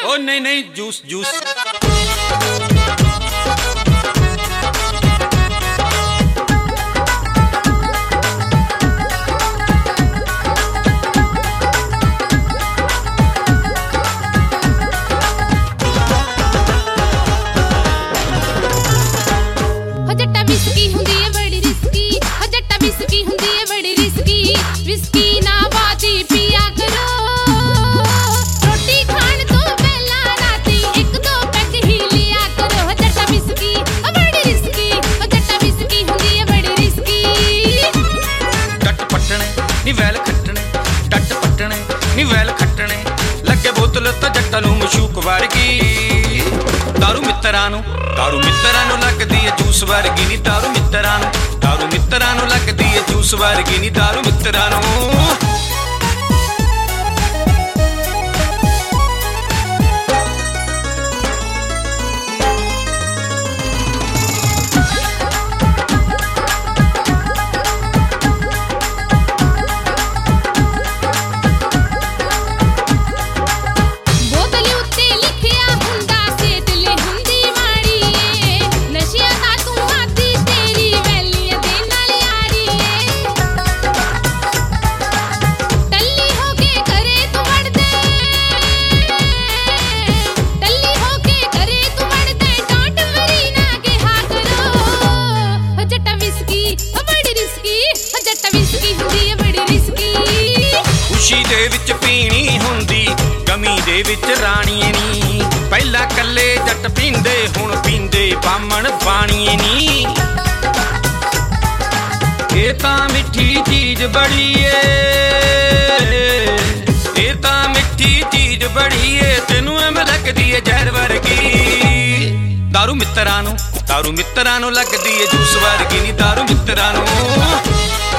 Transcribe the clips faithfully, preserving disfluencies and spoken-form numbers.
ओ नहीं नहीं juice juice well खट्टने लगे बोतल तो जट्टा नूं मशूक वर्गी दारू मित्तरां नूं दारू मित्तरां नूं लगदी है जूस वर्गी नी दारू मित्तरां नूं दारू मित्तरां नूं लगदी है जूस वर्गी नी दारू मित्तरां नूं दे विच पीनी हुंदी गमी दे विच राणीए नी पहला कल्ले जट पींदे हुण पींदे बामण बाणीए नी ये तां मिठी चीज बड़ी ए ये तां मिठी चीज बड़ी ए तेनू एवें लगदी ए जहर वर्गी दारू मित्तरां नूं दारू मित्तरां नूं लगदी ए जूस वर्गी नी दारू मित्तरां नूं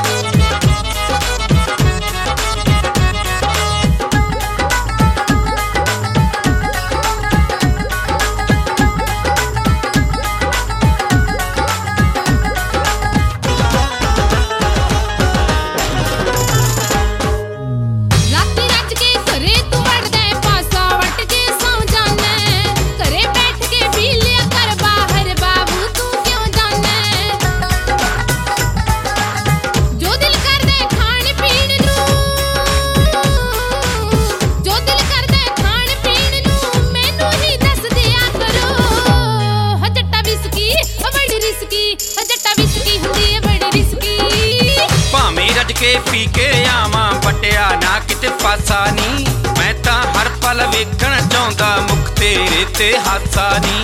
के पी के आवां पटिया ना किते पासा नी मैं तां हर पल वेखण चाहुंदा मुख तेरे ते हासा नी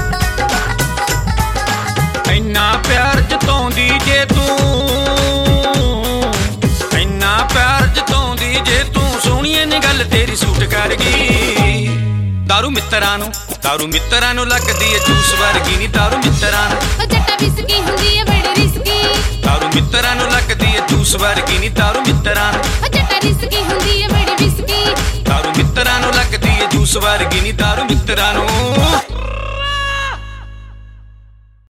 इन्ना प्यार जताउंदी जे तूं इन्ना प्यार जताउंदी जे तूं सोहणीए नी गल तेरी सूट कर गई दारू मित्तरां नूं दारू मित्तरां नूं लगदी ए जूस वर्गी नी दारू मित्तरां नूं जट्टा विस्की हुंदी ए बड़ी रिस्की दारू मित्तरां नूं लगदी ए जूस वर्गी नी दारू मित्तरां नूं जट्टा रिस्की हुंदी ए बड़ी विस्की दारू मित्तरां नूं लगदी ए जूस वर्गी नी दारू मित्तरां नूं